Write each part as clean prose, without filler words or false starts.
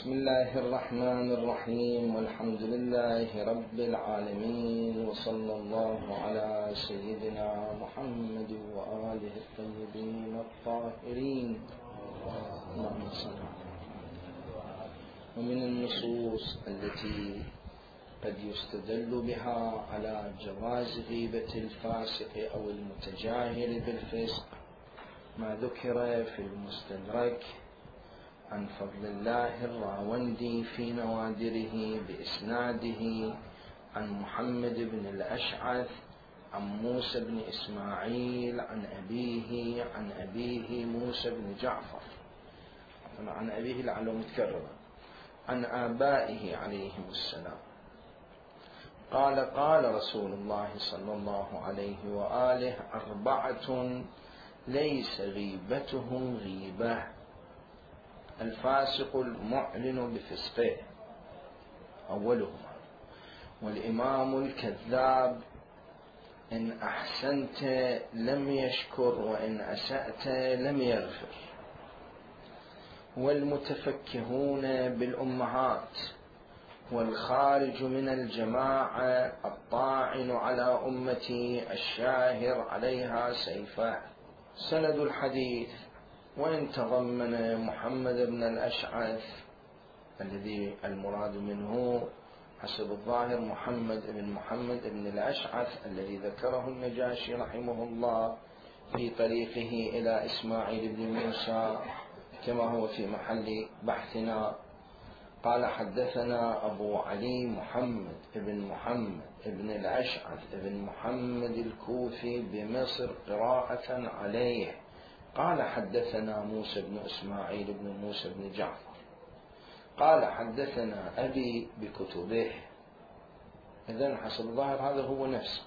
بسم الله الرحمن الرحيم، والحمد لله رب العالمين، وصلى الله على سيدنا محمد وآله الطيبين الطاهرين. اللهم صل على محمد. ومن النصوص التي قد يستدل بها على جواز غيبة الفاسق أو المتجاهل بالفسق ما ذكر في المستدرك عن فضل الله الراوندي في نوادره بإسناده عن محمد بن الأشعث عن موسى بن إسماعيل عن أبيه موسى بن جعفر، عن أبيه لعله متكرر، عن آبائه عليهم السلام، قال رسول الله صلى الله عليه وآله: 4 ليس غيبتهم غيبة: الفاسق المعلن بفسقه أولهما، والإمام الكذاب إن أحسنت لم يشكر وإن أسأت لم يغفر، والمتفكهون بالأمهات، والخارج من الجماعة، الطاعن على أمتي، الشاهر عليها سيفه. سند الحديث: وإن تضمن محمد بن الأشعث الذي المراد منه حسب الظاهر محمد بن الأشعث الذي ذكره النجاشي رحمه الله في طريقه إلى إسماعيل بن موسى كما هو في محل بحثنا. قال: حدثنا أبو علي محمد بن الأشعث بن محمد الكوفي بمصر قراءة عليه. قال: حدثنا موسى بن إسماعيل بن موسى بن جعفر قال: حدثنا أبي بكتبه. إذن حسب الظاهر هذا هو نفسه.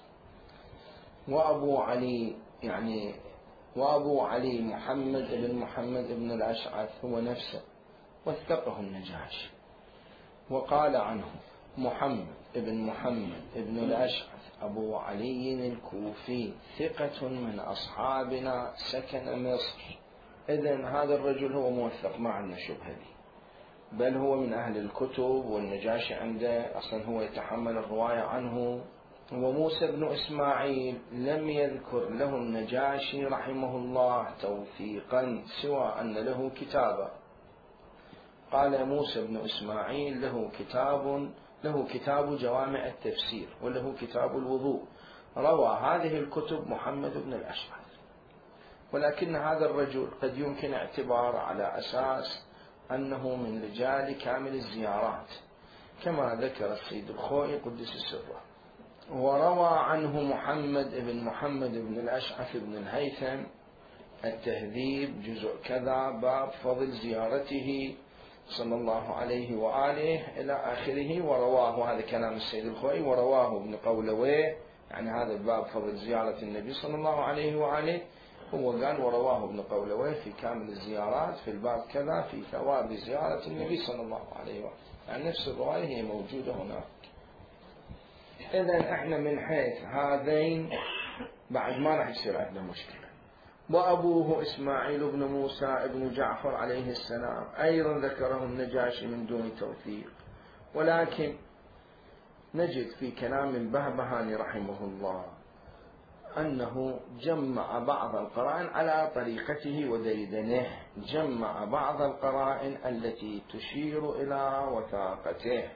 وأبو علي محمد بن الأشعث هو نفسه، وثقه النجاشي، وقال عنه محمد بن الأشعث أبو علي الكوفي ثقة من أصحابنا سكن مصر. إذن هذا الرجل هو موثق، ما عندنا شبهة به، بل هو من أهل الكتب، والنجاشي عنده أصلا هو يتحمل الرواية عنه. وموسى بن إسماعيل لم يذكر له النجاشي رحمه الله توثيقا سوى أن له كتابا. قال: موسى بن إسماعيل له كتاب جوامع التفسير، وله كتاب الوضوء. روى هذه الكتب محمد بن الأشعث، ولكن هذا الرجل قد يمكن اعتبار على أساس أنه من رجال كامل الزيارات كما ذكر السيد الخوئي قدس سره. وروى عنه محمد بن الأشعث بن الهيثم التهذيب جزء كذا باب فضل زيارته صلى الله عليه وآله إلى آخره. ورواه، هذا كلام السيد الخوئي، ورواه ابن قولويه، يعني هذا الباب فضل زيارة النبي صلى الله عليه وآله، هو قال ورواه ابن قولويه في كامل الزيارات في الباب كذا في ثواب زيارة النبي صلى الله عليه وآله، يعني نفس الرواية هي موجودة هناك. إذن احنا من حيث هذين بعد ما راح يصير عندنا مشكلة. وأبوه إسماعيل بن موسى بن جعفر عليه السلام أيضا ذكره النجاشي من دون توثيق، ولكن نجد في كلام البهبهاني رحمه الله أنه جمع بعض القرائن على طريقته وديدنه، جمع بعض القرائن التي تشير إلى وثاقته.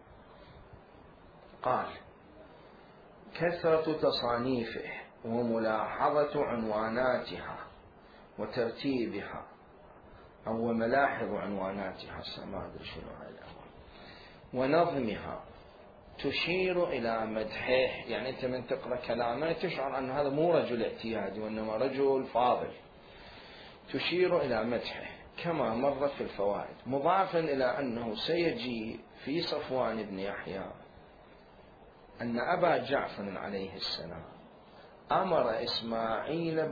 قال: كثرة تصانيفه وملاحظة عنواناتها وترتيبها، أو ملاحظ عنواناتها ما أدري شنو ونظمها تشير إلى مدحه. يعني أنت من تقرأ كلامه تشعر أن هذا مو رجل اعتيادي وإنما رجل فاضل، تشير إلى مدحه كما مر في الفوائد، مضافا إلى أنه سيجي في صفوان بن يحيى أن أبا جعفر عليه السلام أمر إسماعيل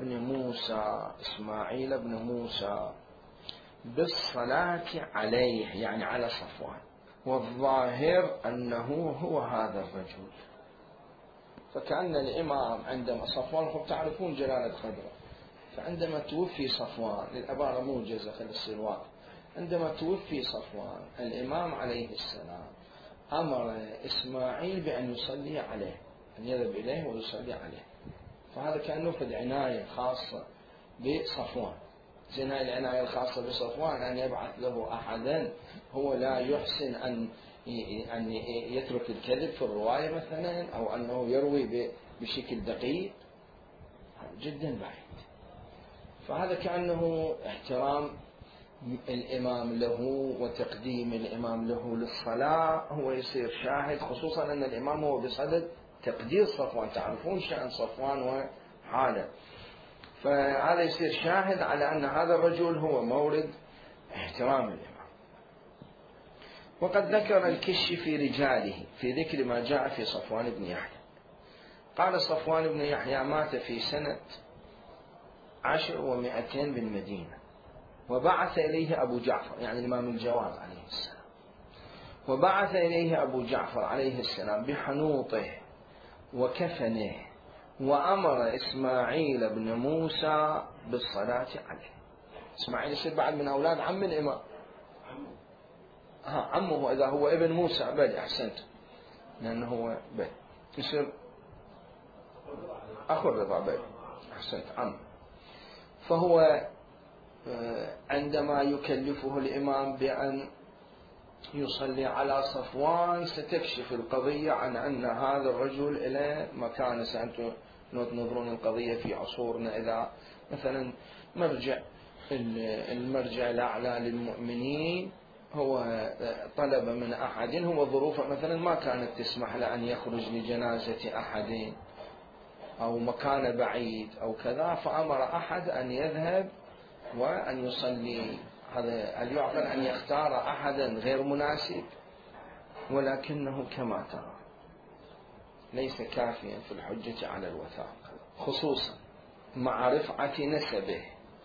بن موسى بالصلاة عليه، يعني على صفوان، والظاهر أنه هو هذا الرجل. فكأن الإمام عندما صفوان، تعرفون جلالة قدره، فعندما توفي صفوان للأبارة موجزة خلي الصير واضح، عندما توفي صفوان الإمام عليه السلام أمر إسماعيل بأن يصلي عليه، أن يذهب إليه ويصلي عليه. فهذا كأنه في عناية خاصة بصفوان. زين هاي العناية الخاصة بصفوان أن يبعث له أحدا هو لا يحسن أن يترك الكذب في الرواية مثلا، أو أنه يروي بشكل دقيق، جدا بعيد. فهذا كأنه احترام الإمام له وتقديم الإمام له للصلاة، هو يصير شاهد، خصوصا أن الإمام هو بصدد تقدير صفوان، تعرفون شأن صفوان وحاله، فهذا يصير شاهد على أن هذا الرجل هو مورد احترام الإمام. وقد ذكر الكشي في رجاله في ذكر ما جاء في صفوان بن يحيى. قال صفوان بن يحيى مات في سنة 10 و200 بالمدينة، وبعث إليه أبو جعفر، يعني الإمام الجواد عليه السلام، وبعث إليه أبو جعفر عليه السلام بحنوطه وكفنه، وأمر إسماعيل بن موسى بالصلاة عليه. إسماعيل يصير بعد من أولاد عم الإمام، عمه إذا هو ابن موسى بل، أحسنت، لأنه هو بل يصير أخو الرضا بل، أحسنت، عم. فهو عندما يكلفه الإمام بأن يصلي على صفوان ستكشف القضية عن أن هذا الرجل إلى مكانة. سأنتم تنظرون القضية في عصورنا، إذا مثلا المرجع الأعلى للمؤمنين هو طلب من أحد، هو ظروفه مثلا ما كانت تسمح له أن يخرج لجنازة أحد أو مكان بعيد أو كذا، فأمر أحد أن يذهب وأن يصلي. هذا هل يعقل أن يختار أحدا غير مناسب؟ ولكنه كما ترى ليس كافيا في الحجة على الوثاق، خصوصا مع رفعة نسبه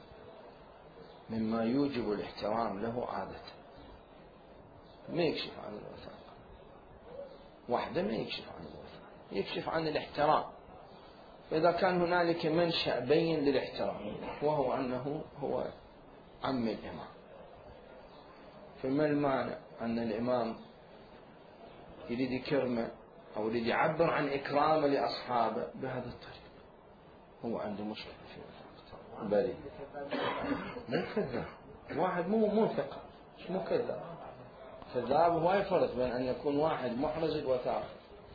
مما يوجب الاحترام له عادة. ما يكشف عن الوثاق وحده، ما يكشف عن الوثاق، يكشف عن الاحترام. فإذا كان هنالك منشأ بين للاحترام وهو أنه هو عم الإمام، فما المانع أن الإمام يريد يكرمه أو يريد يعبر عن إكرامه لأصحابه بهذا الطريق؟ هو عنده مشكلة في وثاقته بريء، مو كذاب، واحد مو ثقة، مو كذاب. كذاب هو يفرق بين أن يكون واحد محرز الوثاقة،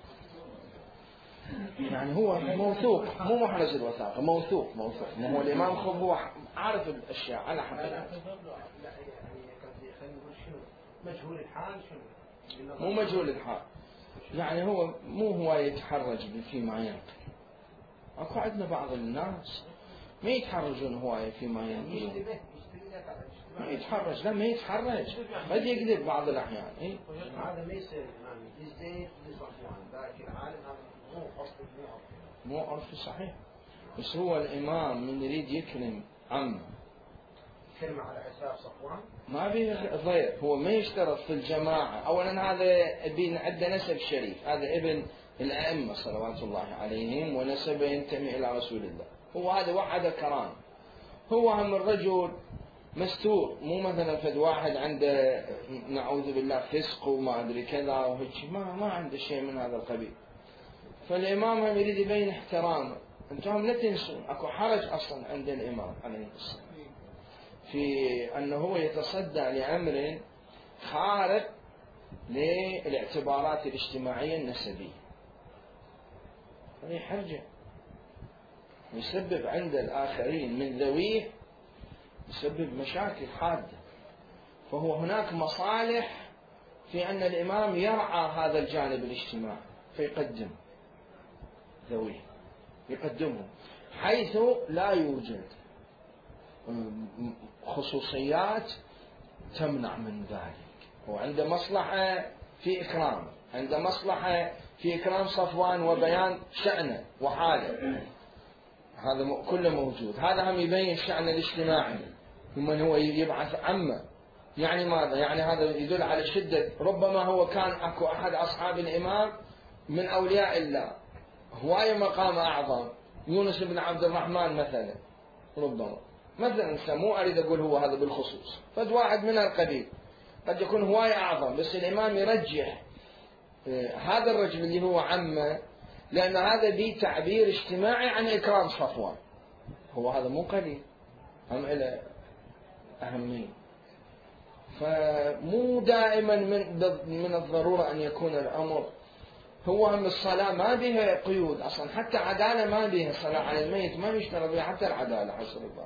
يعني هو موثوق، مو محرز الوثاقة، موثوق. ما هو الإمام هو عارف الأشياء على حقيقتها. مجهول الحال شنو؟ مو مجهول الحال، يعني هو مو يتحرج فيما ينقل. أكو عندنا بعض الناس ما يتحرجون هواية فيما ينقلون، ما يتحرج، لا ما يتحرج، قد يكذب بعض الأحيان. هذا ما يصير يزيد لصفوان، لكن عالم هذا مو عرف صحيح. بس هو الإمام من يريد يكرم عمه كلمة على حساب صفوان ما بيه ضير، هو ما يشترط في الجماعة. أولا هذا ابن عنده نسب شريف، هذا ابن الأئمة صلوات الله عليهم ونسبه ينتمي إلى رسول الله، هو هذا وحده كرام. هو هم الرجل مستور، مو مثلا فد واحد عنده نعوذ بالله فسق وما أدري كذا وهيك، ما عنده شيء من هذا القبيل. فالإمام هم يريد يبين احترامه. أنتم لا تنسون أكو حرج أصلا عند الإمام عليه السلام في أنه هو يتصدى لأمر خارق للاعتبارات الاجتماعية النسبية، هذه حرجة يسبب عند الآخرين من ذويه، يسبب مشاكل حادة. فهو هناك مصالح في أن الإمام يرعى هذا الجانب الاجتماعي فيقدم ذويه، يقدمه حيث لا يوجد خصوصيات تمنع من ذلك. وعنده مصلحة في إكرام، عنده مصلحة في إكرام صفوان وبيان شأنه وحاله، هذا كله موجود. هذا هم يبين الشأن الاجتماعي. ومن هو يبعث عمه، يعني ماذا؟ يعني هذا يدل على شدة، ربما هو كان أكو أحد أصحاب الإمام من أولياء الله هواية مقام أعظم، يونس بن عبد الرحمن مثلا، ربما مثلا مو أريد أقول هو هذا بالخصوص، فد واحد من القبيل قد يكون هواية أعظم، بس الإمام يرجح هذا الرجل اللي هو عمه، لأن هذا به تعبير اجتماعي عن إكرام صفوان. هو هذا مو قليل، هم إلى أهمية. فمو دائما من الضرورة أن يكون الأمر هو هم الصلاة ما بها قيود أصلا، حتى عدالة ما بها، صلاة على الميت ما يشترط بها حتى العدالة حسب الله.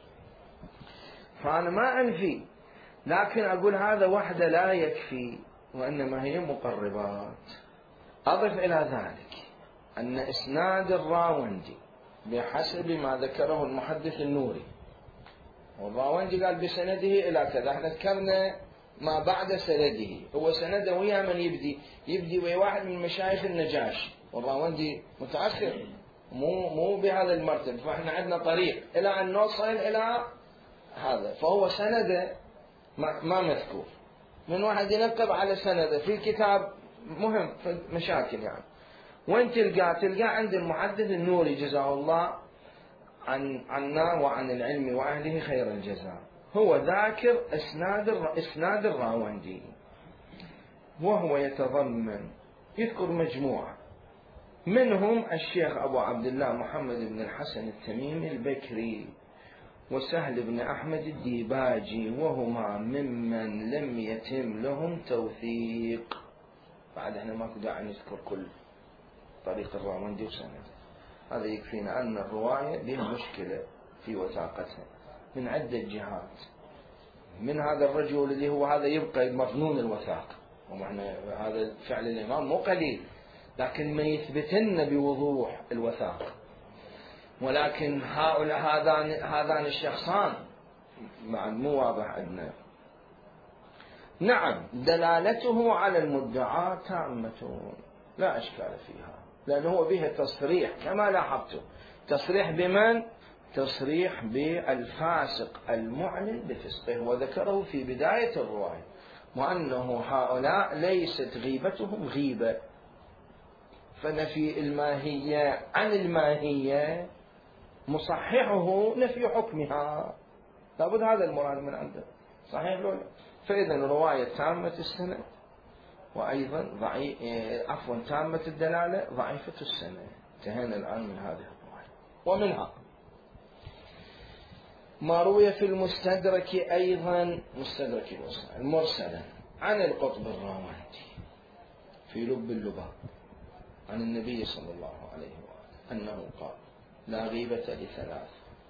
فأنا ما أنفي، لكن أقول هذا وحده لا يكفي، وإنما هي مقربات. أضف إلى ذلك أن إسناد الراوندي بحسب ما ذكره المحدث النوري، والراوندي قال بسنده إلى كذا، احنا ذكرنا ما بعد سنده، هو سنده ويا من يبدي ويا واحد من مشايخ النجاشي، والراوندي متأخر مو بهذا المرتب، فاحنا عندنا طريق إلى أن نوصل إلى هذا، فهو سنده ما مذكور. من واحد ينقب على سنده في الكتاب مهم في مشاكل يعني، وين تلقى عند المحدث النوري جزاه الله عنا وعن العلم وأهله خير الجزاء، هو ذاكر إسناد الراوندي، وهو يتضمن يذكر مجموعة منهم الشيخ أبو عبد الله محمد بن الحسن التميمي البكري، وسهل بن أحمد الديباجي، وهما ممن لم يتم لهم توثيق. بعد احنا ماكو داعي نذكر كل طريق الراوندي وسند، هذا يكفينا أن الرواية بها مشكلة في وثاقتها من عدة جهات. من هذا الرجل اللي هو هذا يبقى مظنون الوثاقة، ومعنى هذا فعل الإمام مو قليل، لكن ما يثبتن بوضوح الوثاقة. ولكن هذان الشخصان مو واضح عندنا. نعم دلالته على المدعى تامة لا إشكال فيها، لأنه هو به تصريح كما لاحظتم. تصريح بمن؟ تصريح بالفاسق المعلن بفسقه، وذكره في بداية الرواية، وأنه هؤلاء ليست غيبتهم غيبة، فنفي الماهية عن الماهية مصححه نفي حكمها، لابد هذا المراد من عنده، صحيح لولا؟ فإذا رواية تامة السند وأيضا تامة الدلالة ضعيفة السند. انتهينا الآن من هذه الرواية. ومنها ما روي في المستدرك أيضا، مستدرك المرسلا عن القطب الراوندي في لب اللباب عن النبي صلى الله عليه وآله أنه قال: لا غيبة لثلاث: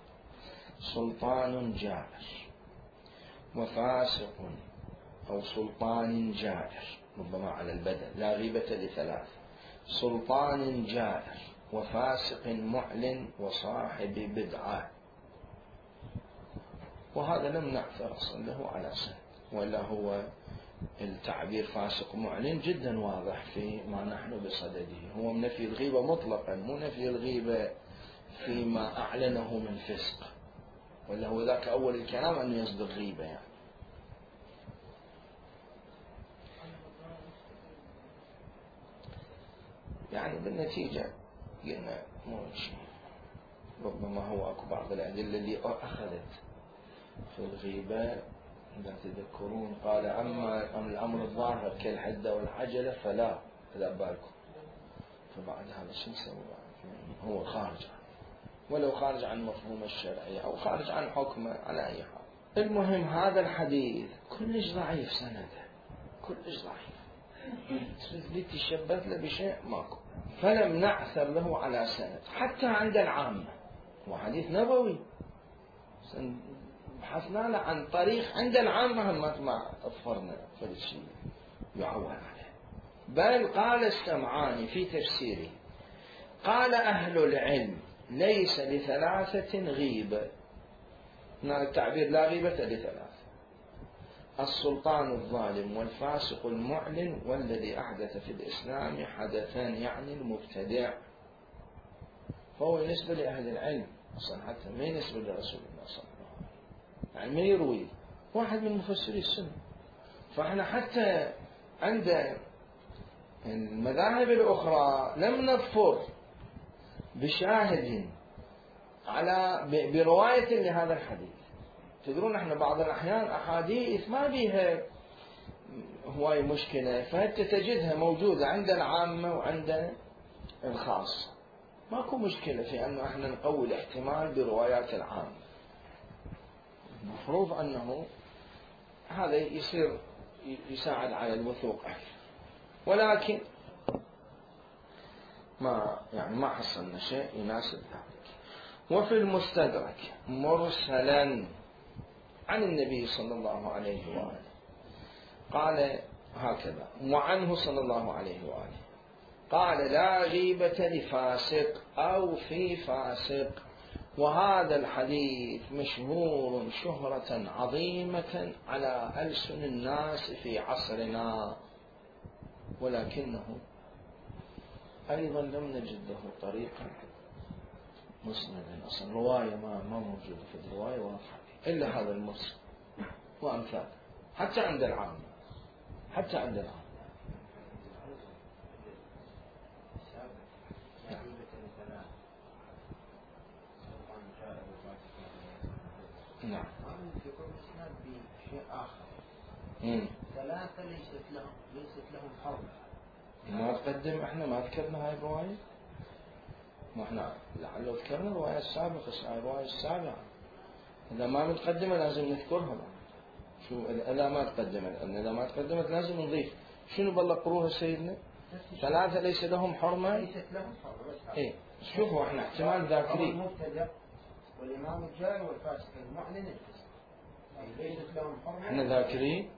سلطان جائر، وفاسق، أو سلطان جائر، ربما على البدل. لا غيبة لثلاث: سلطان جائر، وفاسق معلن، وصاحب بدعة. وهذا لم نعثر أصلا له على سند، ولا هو التعبير فاسق معلن جدا واضح في ما نحن بصدده، هو من نفي الغيبة مطلقا، مو نفي الغيبة فيما أعلنه من فسق، ولا هو ذاك أول الكلام أنه يصدر غيبة يعني بالنتيجة قلنا مو شيء. ربما هو أكو بعض الأدلة اللي أخذت في الغيبة، إذا تذكرون قال: أما الأمر الظاهر كالحدة والعجلة فلا بالكم. فبعد هذا شو نسوي؟ هو خارج، ولو خارج عن مفهوم الشرعي أو خارج عن حكمه على أي حال. المهم هذا الحديث كلش ضعيف سنده، كلش ضعيف، تريد تشبث له بشيء ماكو، فلم نعثر له على سند حتى عند العامة. وحديث نبوي بحثنا له عن طريق عند العامة ما أظفرنا فالشيء يعول عليه. بل قال السمعاني في تفسيره: قال أهل العلم: ليس لثلاثة غيبة. هنا التعبير لا غيبة لثلاثة: السلطان الظالم، والفاسق المعلن، والذي أحدث في الإسلام حدثان، يعني المبتدع. فهو ينسبة لأهل العلم أصلا، حتى ما ينسبة لرسول الله صلى الله عليه وسلم، يعني ما يروي واحد من مفسري السنة. فإحنا حتى عند المذاهب الأخرى لم نظفر بشاهد على برواية لهذا الحديث. تدرون احنا بعض الأحيان أحاديث ما بيها هواي مشكلة، فأنت تجدها موجودة عند العامة وعند الخاص، ماكو مشكلة في أنه احنا نقوي الاحتمال بروايات العامة. المفروض أنه هذا يصير يساعد على الوثوق أكثر، ولكن ما حصلنا شيء يناسب ذلك. وفي المستدرك مرسلا عن النبي صلى الله عليه وآله قال هكذا: وعنه صلى الله عليه وآله قال: لا غيبة لفاسق أو في فاسق. وهذا الحديث مشهور شهرة عظيمة على ألسن الناس في عصرنا، ولكنه أيضا لم نجد له طريقا مسندا. أصلا رواية ما موجودة في الرواية واضحة إلا هذا المرسل وأمثال، حتى عند العامة، حتى عند العامة. نعم. بشيء آخر. ثلاثة ليست لهم حرمة. ما تقدم احنا ما ذكرنا هاي الرواية، ما احنا لعله ذكرنا الرواية السابقة، الرواية السابعة. إذا ما متقدمة لازم نذكرها. شو إذا ما تقدمت لازم نضيف. شنو بالله قروها سيدنا؟ ثلاثة ليس لهم حرمة. ليست لهم حرمة. إيه شوفوا احنا احتمال ذاكرين. المبتدأ والإمام الجاهل والفاسق المعلن الفسق. ليست لهم حرمة. احنا ذاكرين.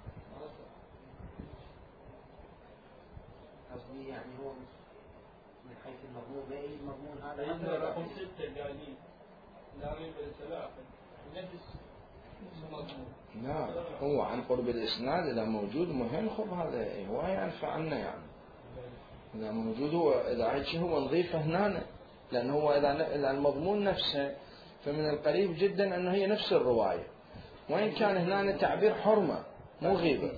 قصدي يعني هو من حيث المضمون، ما أي المضمون هذا. إذا رقم 6 قاعدين لا ريب للثلاثة نفس المضمون. لا هو عن قرب الإسناد إذا موجود مهم، خب هذا هو ينفع عنا يعني. إذا موجود هو إذا هيك هو نضيفه هنا، لأنه هو إذا المضمون نفسه فمن القريب جدا أنه هي نفس الرواية، وإن كان هنا تعبير حرمة مو غيبة.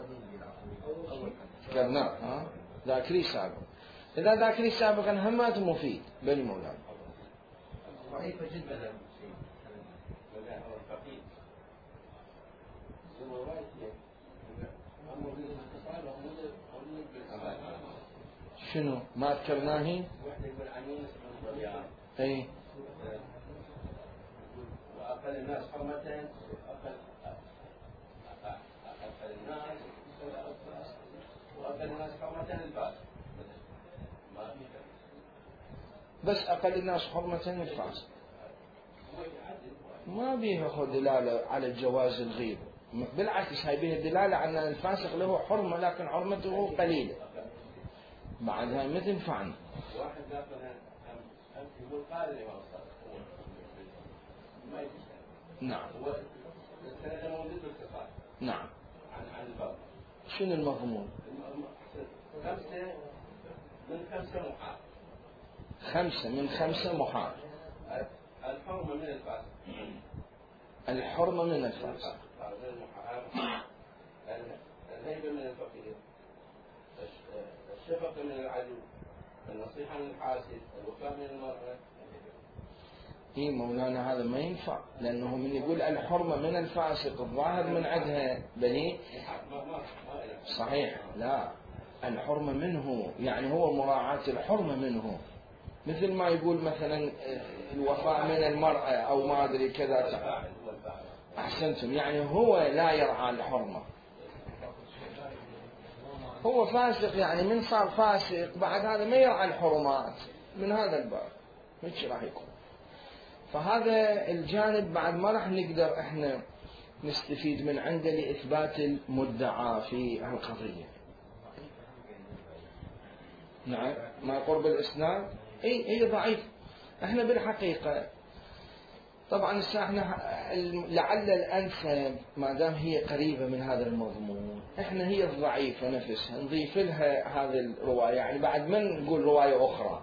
ذكرناه ذاكري سابق. إذا ذاكري سابقا همات مفيد بل مولانا. ضعيفة جدا. شنو ما ذكرناه؟ اي وأقل الناس حرمة وأقل الناس حرمة الفاسق. بس أقل الناس حرمة الفاسق ما بيها دلالة على جواز الغيبة، بالعكس هاي بيها دلالة على أن الفاسق له حرمة لكن حرمته قليلة، بعد هاي ما تنفعنا. واحد مثلا يقول قال لي نعم. هو السنة موجود باتصال. نعم. عن الباب. شنو المضمون؟ 5 من 5 محال. الحرمة من الفاسق. الحرمة من الفاسق. الهيبة من الفقير. الشفقة من العدو. النصيحة من الحاسد. الوفاء من المرأة. إيه مولانا هذا ما ينفع، لأنه من يقول الحرمة من الفاسق الظاهر من عندها بني صحيح. لا الحرمة منه يعني هو مراعاة الحرمة منه، مثل ما يقول مثلا الوفاء من المرأة أو ما أدري كذا. أحسنتم، يعني هو لا يرعى الحرمة، هو فاسق، يعني من صار فاسق بعد هذا ما يرعى الحرمات من هذا الباب، مش راح يكون. فهذا الجانب بعد ما راح نقدر احنا نستفيد من عنده لإثبات المدعى في القضية. نعم ما قرب الإسناد اي ضعيف. احنا بالحقيقة طبعا احنا لعل الأنسب ما دام هي قريبة من هذا المضمون احنا هي الضعيفة نفسها نضيف لها هذه الرواية، يعني بعد ما نقول رواية أخرى.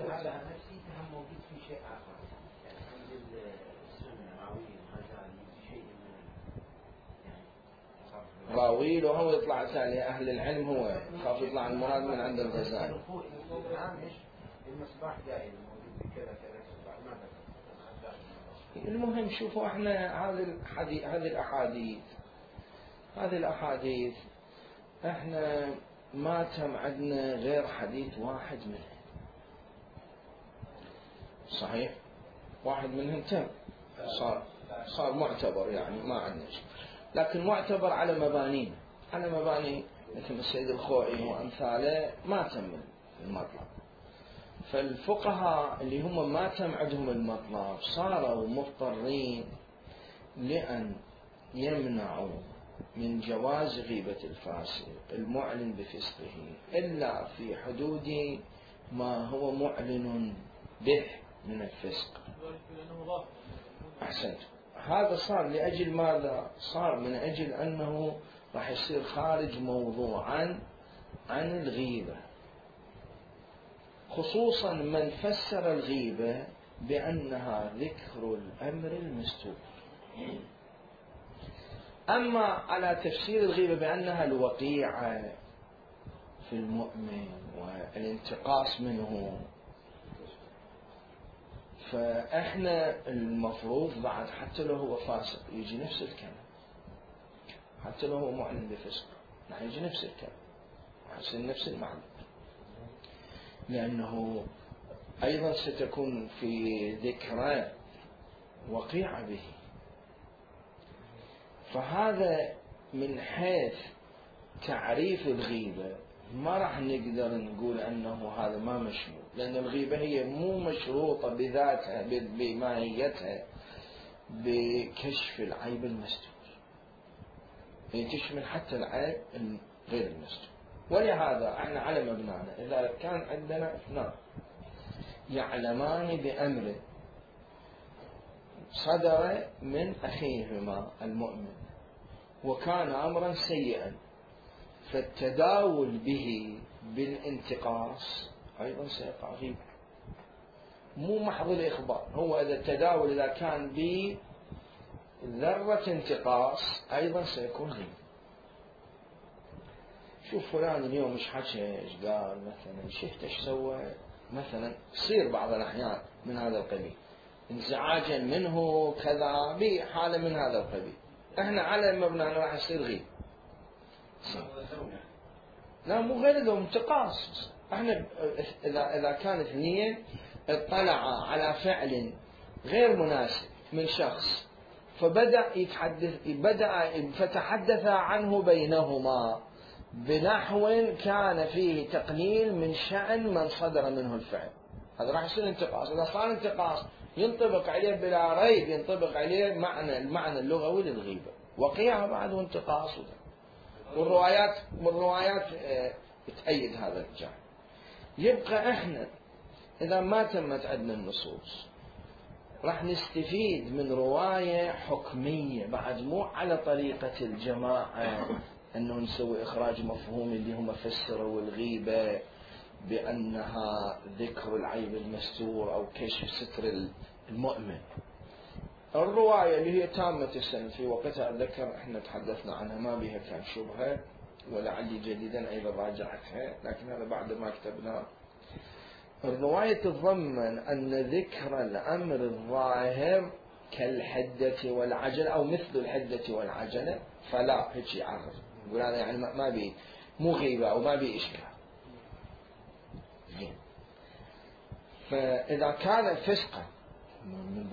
راويل وهو يطلع ثاني أهل العلم، هو خاف يطلع المراد من عند الغزالي. المصباح دائما موجود بكذا كذا المهم شوفوا احنا هذه الأحاديث احنا ما تم عندنا غير حديث واحد منها، صحيح؟ واحد منهم تم صار معتبر، يعني ما عندنا شيء، لكن معتبر على مباني مثل السيد الخوئي وأمثاله ما تم المطلب. فالفقهاء اللي هم ما تم عندهم المطلب صاروا مضطرين لأن يمنعوا من جواز غيبة الفاسق المعلن بفسقه إلا في حدود ما هو معلن به من الفسق. أحسنت. هذا صار لأجل ماذا؟ صار من أجل أنه راح يصير خارج موضوعا عن الغيبة، خصوصا من فسر الغيبة بأنها ذكر الأمر المستور. أما على تفسير الغيبة بأنها الوقيعة في المؤمن والانتقاص منه، فإحنا المفروض بعد حتى لو هو فاسق يجي نفس الكلام، حتى لو هو معلن بفسق راح يجي نفس الكلام، راح يصير نفس المعنى، لأنه أيضا ستكون في ذكرى وقيعة به. فهذا من حيث تعريف الغيبة ما راح نقدر نقول أنه هذا ما مشمول، لأن الغيبة هي مو مشروطة بذاتها بماهيتها بكشف العيب المستور، هي تشمل حتى العيب غير المستور. ولهذا احنا على مبنانا إذا كان عندنا اثنان يعلمان بأمر صدر من أخيهما المؤمن وكان أمرا سيئا، فالتداول به بالانتقاص أيضا سيقع غيبة، مو محض الإخبار. هو إذا التداول إذا كان بذرة انتقاص أيضا سيكون غيبة. شوف فلان اليوم ايش حكى، ايش قال، مثلا شفت ايش سوى، مثلا يصير بعض الأحيان من هذا القبيل، انزعاجا منه كذا بحالة من هذا القبيل، احنا على مبنى راح يصير غيب. لا مو غير ذو انتقاص. احنا اذا كان اثنين اطلع على فعل غير مناسب من شخص فتحدث عنه بينهما بنحو كان فيه تقليل من شأن من صدر منه الفعل، هذا راح يصير انتقاص. إذا صار انتقاص ينطبق عليه بلا ريب، ينطبق عليه المعنى اللغوي للغيبة، وقيعة بعد انتقاص. والروايات تأيد هذا الجانب. يبقى احنا إذا ما تمت عندنا النصوص راح نستفيد من رواية حكمية بعد، مو على طريقة الجماعة أنه نسوي إخراج مفهوم اللي هم فسروا الغيبة بأنها ذكر العيب المستور أو كشف ستر المؤمن. الرواية اللي هي تامة السند في وقتها أتذكر احنا تحدثنا عنها ما بها كان شبهة، ولعلي جديدا أيضا راجعتها، لكن هذا بعد ما كتبنا. الرواية تتضمن أن ذكر الأمر الظاهر كالحدة والعجلة أو مثل الحدة والعجلة فلا هيك يعرف، يقول هذا يعني ما بي مو غيبة أو ما بي إشكال. فإذا كان فسقا من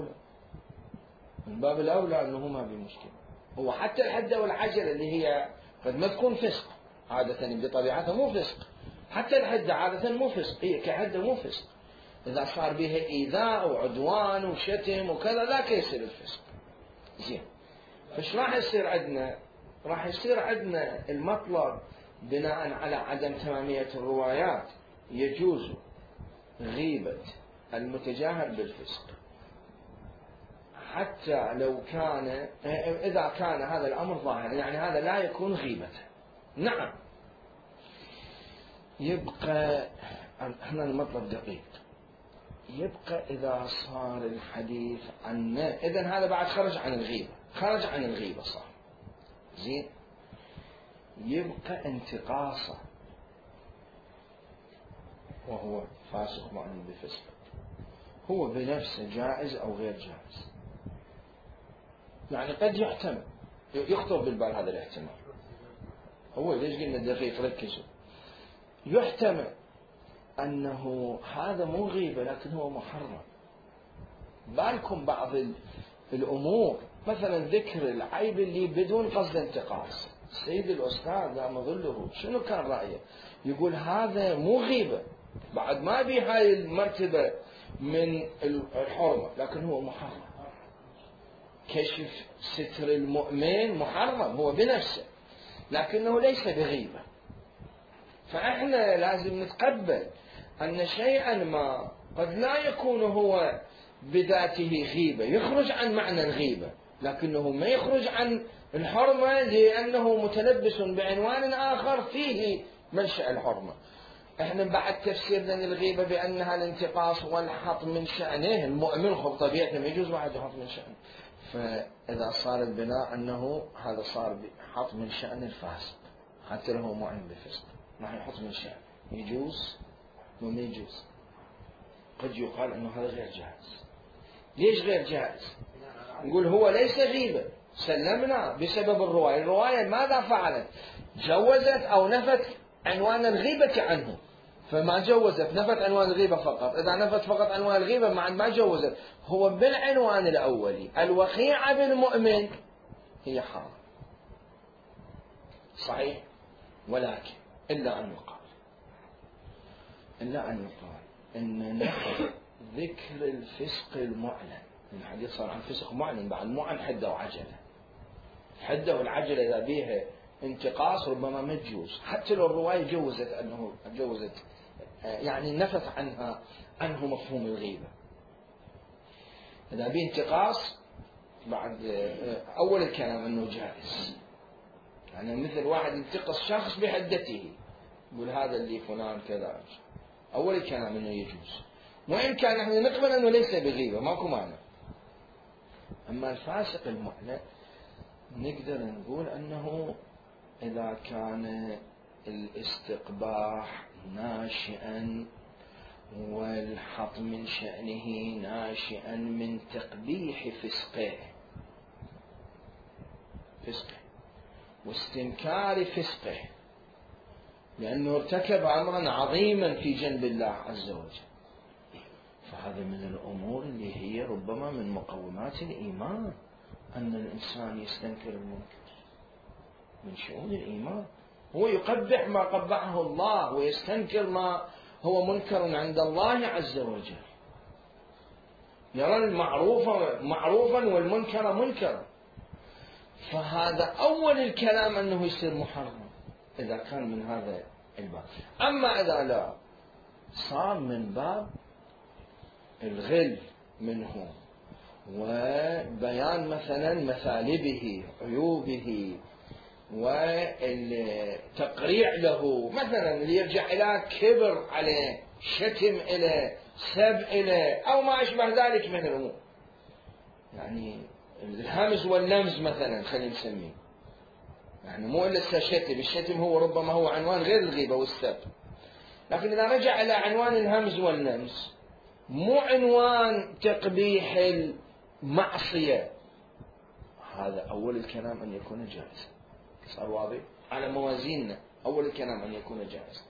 باب الأولى أنه ما بي مشكلة. هو حتى الحدة والعجلة اللي هي قد ما تكون فسق عادة بطبيعتها مو فسق، حتى الحدة عادة مو فسق، هي كحدة مو فسق، إذا صار بها إيذاء وعدوان وشتم وكذا ذاك يصير الفسق. زين، فش راح يصير عندنا؟ راح يصير عندنا المطلب بناء على عدم تمامية الروايات يجوز غيبة المتجاهر بالفسق حتى لو كان إذا كان هذا الأمر ظاهر، يعني هذا لا يكون غيبة. نعم، يبقى هنا المطلب دقيق. يبقى إذا صار الحديث عنه، إذن هذا بعد خرج عن الغيبة صار زين، يبقى انتقاصه وهو فاسق معلن بفسق. هو بنفسه جائز أو غير جائز. يعني قد يحتمل، يخطر بالبال هذا الاحتمال. هو ليش قلنا دقيق ركزوا، يحتمل أنه هذا مو غيبة لكن هو محرم. بالكم بعض الأمور مثلا ذكر العيب اللي بدون قصد انتقاص. السيد الأستاذ دام ظله شنو كان رأيه؟ يقول هذا مو غيبة، بعد ما بي هاي المرتبة من الحرمة، لكن هو محرم. كشف ستر المؤمن محرم هو بنفسه، لكنه ليس بغيبة. فإحنا لازم نتقبل أن شيئا ما قد لا يكون هو بذاته غيبة، يخرج عن معنى الغيبة، لكنه ما يخرج عن الحرمة لأنه متلبس بعنوان آخر فيه منشأ الحرمة. احنا بعد تفسيرنا للغيبة بأنها الانتقاص والحط من شأنه المؤمن، خب طبيعته ما يجوز واحد يحط من شأنه. فإذا صار البناء أنه هذا صار حط من شأن الفاسق حتى له معين بالفسق، ما يحط من شأن يجوز وما يجوز. قد يقال أنه هذا غير جائز. ليش غير جائز؟ نقول هو ليس غيبة، سلمنا بسبب الرواية ماذا فعلت؟ جوزت أو نفت عنوان الغيبة عنه، فما جوزت، نفت عنوان الغيبة فقط. إذا نفت فقط عنوان الغيبة ما جوزت. هو بالعنوان الأولي الوقيعة بالمؤمن هي حرام صحيح، ولكن إلا أن يقال إن نحن ذكر الفسق المعلن، الحديث صار عن فسق معلن بعد مو عن حدة وعجلة. حدة والعجلة إذا بيها انتقاص ربما ما تجوز، حتى لو الرواية جوزت يعني نفت عنه مفهوم الغيبة. إذا بيه انتقاص بعد أول الكلام أنه جائز، يعني مثل واحد ينتقص شخص بحدته يقول هذا اللي فلان كذا، أول الكلام أنه يجوز، وإن كان نحن نقبل أنه ليس بغيبة ماكو معنى. أما الفاسق المعلن نقدر نقول أنه إذا كان الاستقباح ناشئا والحط من شأنه ناشئا من تقبيح فسقه واستنكار فسقه، لأنه ارتكب أمرا عظيما في جنب الله عز وجل، فهذا من الأمور اللي هي ربما من مقومات الإيمان، أن الإنسان يستنكر المنكر من شؤون الإيمان. هو يقبح ما قبحه الله ويستنكر ما هو منكر عند الله عز وجل، يرى المعروف معروفا والمنكر منكرا. فهذا أول الكلام أنه يصير محرم إذا كان من هذا الباب. أما إذا لا، صار من باب الغل منه وبيان مثلا مثالبه عيوبه والتقريع له، مثلا اللي يرجع إلى كبر عليه، شتم إليه، سب إليه، أو ما أشبه ذلك من الأمور، يعني الهمز واللمز مثلا خلينا نسميه، يعني مو إلا الشتم هو ربما هو عنوان غير الغيبة والسب، لكن إذا رجع إلى عنوان الهمز واللمز مو عنوان تقبيح المعصية، هذا أول الكلام أن يكون جائز. صار واضح على موازيننا، أول الكلام أن يكون جائز.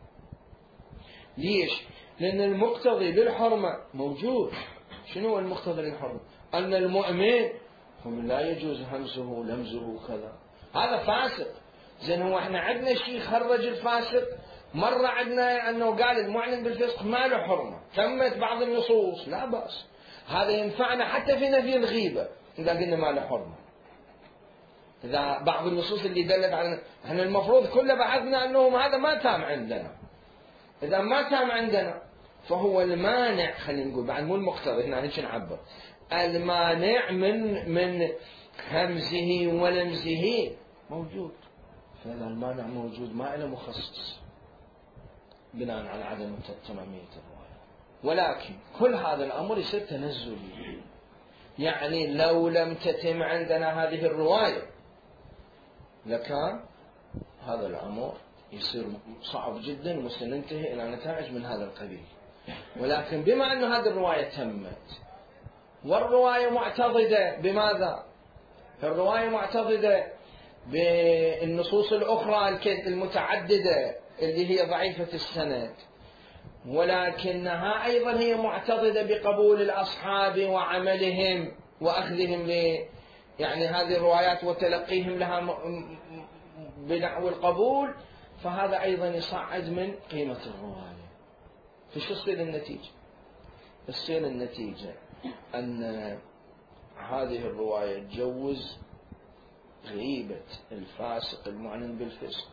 ليش؟ لأن المقتضي للحرمة موجود. شنو هو المقتضي للحرمة؟ أن المؤمن لا يجوز همزه لمزه كذا، هذا فاسق. زين هو احنا عندنا شيء خرج الفاسق؟ مرة عندنا أنه قال المعلن بالفسق ما له حرمة، تمت بعض النصوص لا بأس، هذا ينفعنا حتى في نفي الغيبة إذا قلنا ما له حرمة. إذا بعض النصوص اللي دلت على احنا المفروض كله بحثنا أنه هذا ما تام عندنا، إذا ما تام عندنا فهو المانع، خلينا نقول بعد مو المقتضي، هنا هيك نعبر، المانع من همزه ولمزه موجود. فإذا المانع موجود ما له مخصص بناء على عدم تمامية الرواية. ولكن كل هذا الأمر يصير تنزلي، يعني لو لم تتم عندنا هذه الرواية لكان هذا الأمر يصير صعب جدا وسننتهي إلى نتائج من هذا القبيل. ولكن بما أن هذه الرواية تمت والرواية معتضدة بماذا؟ الرواية معتضدة بالنصوص الأخرى المتعددة اللي هي ضعيفة السند، ولكنها أيضا هي معتضدة بقبول الأصحاب وعملهم وأخذهم يعني هذه الروايات وتلقيهم لها بنحو القبول، فهذا أيضا يصعد من قيمة الرواية. فشو تصير النتيجة؟ تصير النتيجة أن هذه الرواية تجوز غيبة الفاسق المعلن بالفسق،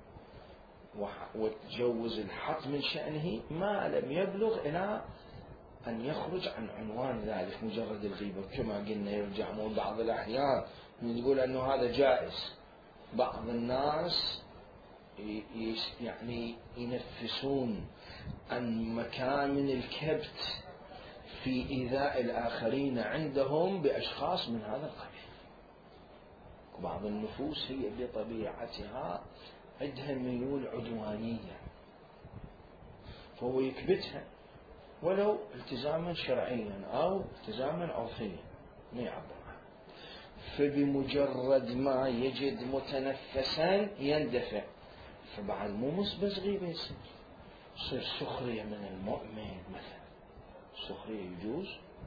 وتجوز الحط من شأنه ما لم يبلغ إلى أن يخرج عن عنوان ذلك مجرد الغيبة. كما قلنا يرجع من بعض الأحيان من يقول أنه هذا جائز، بعض الناس يعني ينفسون عن مكامن الكبت في إيذاء الآخرين عندهم بأشخاص من هذا القبيل. بعض النفوس هي بطبيعتها عندها ميول عدوانية، فهو يكبتها ولو التزاما شرعيا أو التزاما عرفيا ما يعبر عنه، فبمجرد ما يجد متنفسا يندفع. فبعد مو بس غيبة يصير سخرية من المؤمن مثلا. السخرية يجوز،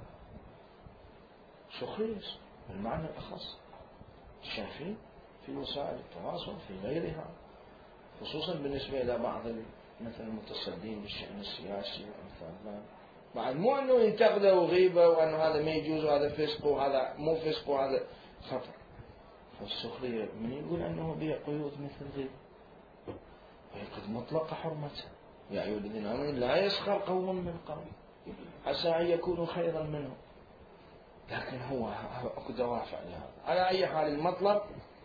سخرية بالمعنى الأخص شايفين في وسائل التواصل في غيرها، خصوصا بالنسبة إلى بعض مثل المتصدين بالشأن السياسي وأمثال. بعد مو أنه ينتقده غيبة وأنه هذا ما يجوز وهذا فسق وهذا مو فسق وهذا خطر. فالسخرية من يقول أنه بها قيود مثل غيبة وهي قد مطلق حرمتها. يا أيها الذين آمنوا لا يسخر قوم من قوم عسى أن يكونوا خيرا منهم، لكن هو أكو دوافع لها. على أي حال المطلب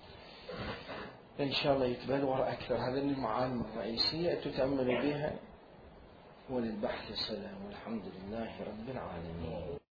إن شاء الله يتبلور أكثر. هذه المعالم الرئيسية تتأمل بها، وللبحث السلام، والحمد لله رب العالمين.